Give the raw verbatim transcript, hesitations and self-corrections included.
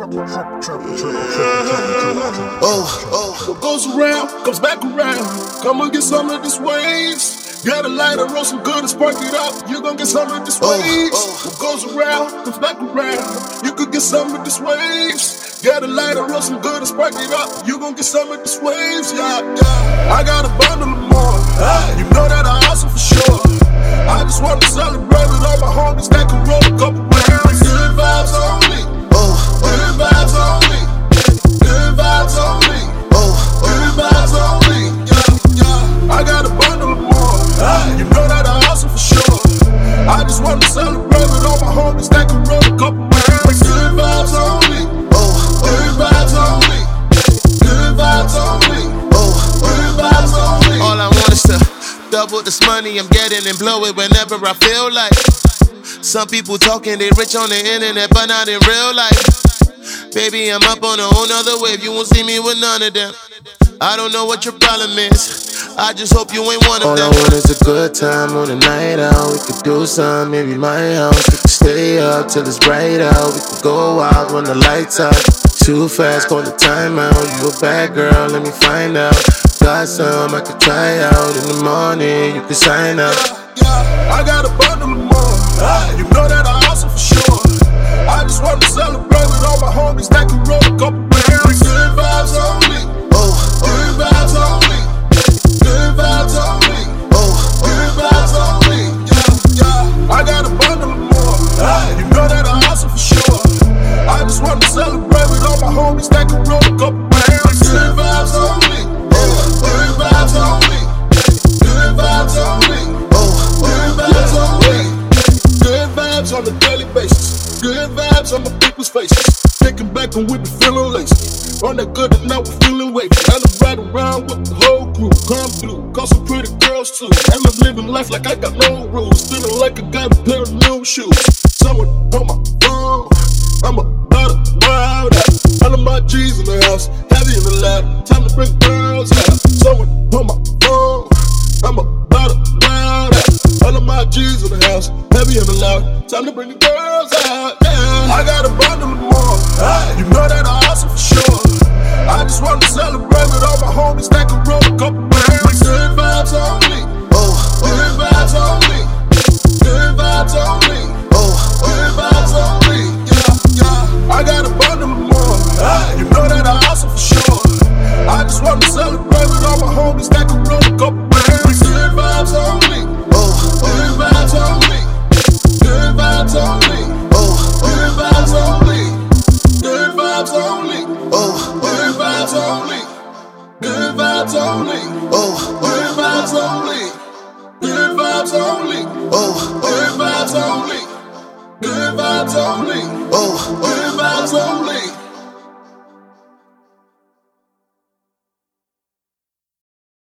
Oh, oh. What goes around comes back around. Come and get some of this waves. Got a lighter, roll some good and spark it up. You gon' get some of this waves. Oh, oh. What goes around comes back around. You could get some of this waves. Got a lighter, roll some good and spark it up. You gon' get some of this waves, yeah, yeah. I got a bundle of more. You know that I hustle for sure. I just wanna celebrate with all my homies that can roll a couple rounds. Good vibes only. Oh, good vibes only. Good vibes only. Oh, good vibes only. Yeah, yeah. I got a bundle of more. You know that I hustle for sure. I just wanna celebrate with all my homies that can roll a couple rounds. Good vibes only. Oh, good vibes only. Good vibes only. Oh, good vibes only. All I want is to double this money I'm getting and blow it whenever I feel like. Some people talking they rich on the internet, but not in real life. Baby, I'm up on a whole nother wave. You won't see me with none of them. I don't know what your problem is. I just hope you ain't one of All them. All I want is a good time on a night out. We could do some, maybe my house. We could stay up till it's bright out. We could go out when the lights out. Too fast, call the time out. You a bad girl, let me find out. Got some I could try out. In the morning, you can sign up. Yeah, yeah. I got a bundle of more. You know that I hustle for sure. I just wanna celebrate with all my homies that can roll a couple rounds. Good vibes only. Oh, good vibes only. Good vibes only. Oh, good vibes only. Yeah, yeah. I got a bundle of more. You know that I hustle for sure. I just wanna celebrate with all my homies that can roll a couple rounds. Good vibes only. Oh, good vibes only. Good vibes only. Oh, good vibes only. Good vibes on a daily basis. Good vibes on my people's faces. Thinking back and we be feeling lazy. On that good and now we're feeling wavy. And I'm right around with the whole crew. Come through, call some pretty girls too. And I'm living life like I got no rules. Feeling like I got a pair of new shoes. Someone on my phone. I'm about to wild out. All of my G's in the house, heavy in the lab. Time to bring girls out. Someone on my phone. I'm about to wild out. All of my G's in the house, heavy in the loud. Time to bring the girls out. Yeah. I got a bundle of more. You know that I hustle for sure. I just wanna celebrate with all my homies that can roll a couple rounds. Good vibes only. Oh, good vibes only. Good vibes only. Oh, good vibes only. Yeah, yeah. I got a bundle of more. You know that I hustle for sure. I just wanna celebrate with all my homies that can roll a couple rounds. Good vibes only. Oh, good vibes only. Good vibes only. Oh, good vibes only. Good vibes only. Oh, good vibes only. Good vibes only. Oh, good vibes only. Good vibes only. Oh, good vibes only. Good vibes only. Oh, good vibes only.